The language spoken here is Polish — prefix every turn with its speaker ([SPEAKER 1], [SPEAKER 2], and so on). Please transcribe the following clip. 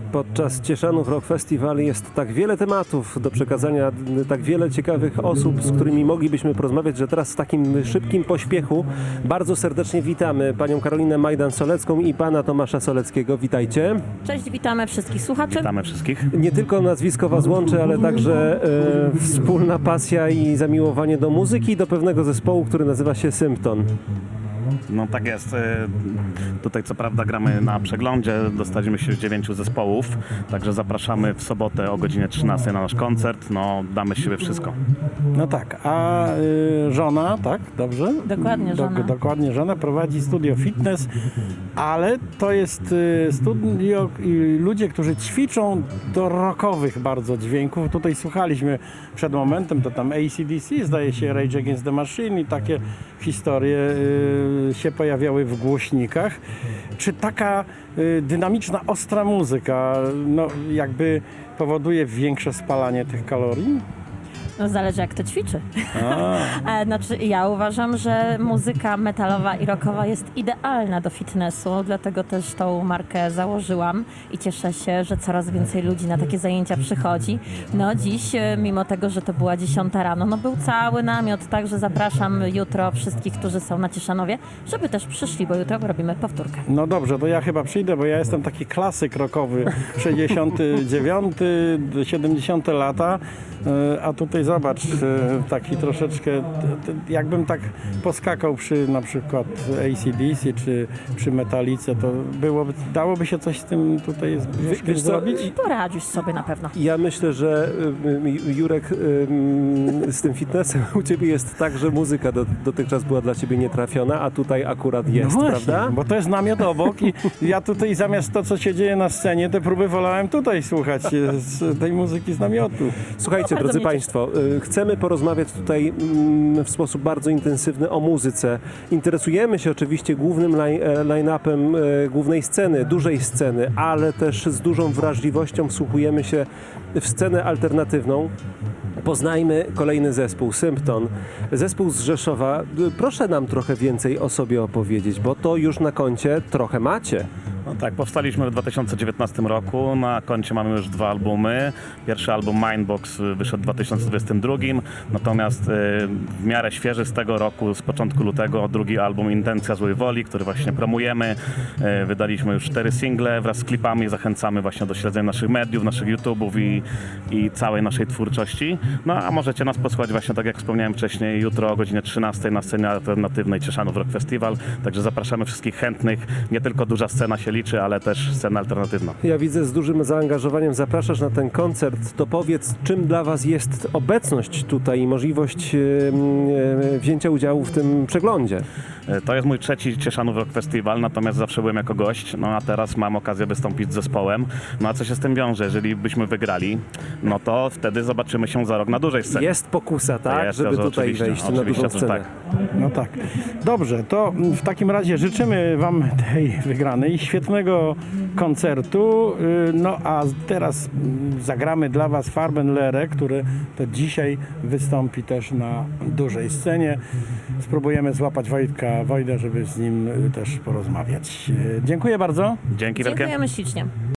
[SPEAKER 1] Podczas Cieszanów Rock Festival jest tak wiele tematów do przekazania, tak wiele ciekawych osób, z którymi moglibyśmy porozmawiać, że teraz w takim szybkim pośpiechu bardzo serdecznie witamy panią Karolinę Majdan-Solecką i pana Tomasza Soleckiego. Witajcie.
[SPEAKER 2] Cześć, witamy wszystkich słuchaczy.
[SPEAKER 3] Witamy wszystkich.
[SPEAKER 1] Nie tylko nazwisko was łączy, ale także wspólna pasja i zamiłowanie do muzyki i do pewnego zespołu, który nazywa się Symptom.
[SPEAKER 3] No tak jest. Tutaj co prawda gramy na przeglądzie, dostaliśmy się z 9 zespołów, także zapraszamy w sobotę o godzinie 13 na nasz koncert. No damy z siebie wszystko.
[SPEAKER 4] No tak, a żona, tak? Dobrze?
[SPEAKER 2] Dokładnie, żona.
[SPEAKER 4] Dokładnie, żona prowadzi studio fitness, ale to jest studio i ludzie, którzy ćwiczą do rockowych bardzo dźwięków. Tutaj słuchaliśmy przed momentem, to tam AC/DC, zdaje się Rage Against the Machine i takie historie się pojawiały w głośnikach. Czy taka dynamiczna, ostra muzyka no, jakby powoduje większe spalanie tych kalorii?
[SPEAKER 2] No, zależy jak to ćwiczy. Znaczy, ja uważam, że muzyka metalowa i rockowa jest idealna do fitnessu, dlatego też tą markę założyłam i cieszę się, że coraz więcej ludzi na takie zajęcia przychodzi. No dziś, mimo tego, że to była 10 rano, no był cały namiot, także zapraszam jutro wszystkich, którzy są na Cieszanowie, żeby też przyszli, bo jutro robimy powtórkę.
[SPEAKER 4] No dobrze, to ja chyba przyjdę, bo ja jestem taki klasyk rockowy, 69, 70 lata, a tutaj zobacz, taki troszeczkę, jakbym tak poskakał przy na przykład AC/DC czy przy Metalice, to dałoby się coś z tym tutaj zrobić?
[SPEAKER 2] Poradzisz sobie na pewno.
[SPEAKER 1] Ja myślę, że Jurek, z tym fitnessem u ciebie jest tak, że muzyka dotychczas była dla ciebie nietrafiona, a tutaj akurat jest,
[SPEAKER 4] No właśnie,
[SPEAKER 1] prawda?
[SPEAKER 4] bo to jest namiot obok i ja tutaj zamiast to, co się dzieje na scenie, te próby wolałem tutaj słuchać z tej muzyki z namiotu.
[SPEAKER 1] Słuchajcie,
[SPEAKER 2] bardzo
[SPEAKER 1] drodzy
[SPEAKER 2] mnie
[SPEAKER 1] Państwo, chcemy porozmawiać tutaj w sposób bardzo intensywny o muzyce. Interesujemy się oczywiście głównym line-upem głównej sceny, dużej sceny, ale też z dużą wrażliwością wsłuchujemy się w scenę alternatywną. Poznajmy kolejny zespół, Symptom. Zespół z Rzeszowa. Proszę nam trochę więcej o sobie opowiedzieć, bo to już na koncie trochę macie.
[SPEAKER 3] No tak, powstaliśmy w 2019 roku. Na koncie mamy już 2 albumy. Pierwszy album Mindbox wyszedł w 2022, natomiast w miarę świeży z tego roku, z początku lutego, drugi album Intencja Złej Woli, który właśnie promujemy. Wydaliśmy już 4 single wraz z klipami. Zachęcamy właśnie do śledzenia naszych mediów, naszych YouTube'ów i całej naszej twórczości. No a możecie nas posłuchać właśnie, tak jak wspomniałem wcześniej, jutro o godzinie 13 na scenie alternatywnej Cieszanów Rock Festival. Także zapraszamy wszystkich chętnych. Nie tylko duża scena się liczy, ale też scena alternatywna.
[SPEAKER 1] Ja widzę, z dużym zaangażowaniem zapraszasz na ten koncert. To powiedz, czym dla was jest obecność tutaj i możliwość wzięcia udziału w tym przeglądzie?
[SPEAKER 3] To jest mój 3. Cieszanów Rock Festival, natomiast zawsze byłem jako gość, no a teraz mam okazję wystąpić z zespołem. No a co się z tym wiąże? Jeżeli byśmy wygrali, no to wtedy zobaczymy się za rok na dużej scenie.
[SPEAKER 1] Jest pokusa, tak?
[SPEAKER 3] Jest,
[SPEAKER 1] żeby
[SPEAKER 3] to
[SPEAKER 1] tutaj wejść na dużą
[SPEAKER 3] to
[SPEAKER 1] scenę.
[SPEAKER 3] tak.
[SPEAKER 4] No tak. Dobrze, to w takim razie życzymy wam tej wygranej, świetnego koncertu. No a teraz zagramy dla was Farbenlehre, który to dzisiaj wystąpi też na dużej scenie. Spróbujemy złapać Wojda, żeby z nim też porozmawiać. Dziękuję bardzo.
[SPEAKER 3] Dzięki wielkie.
[SPEAKER 2] Dziękujemy ślicznie.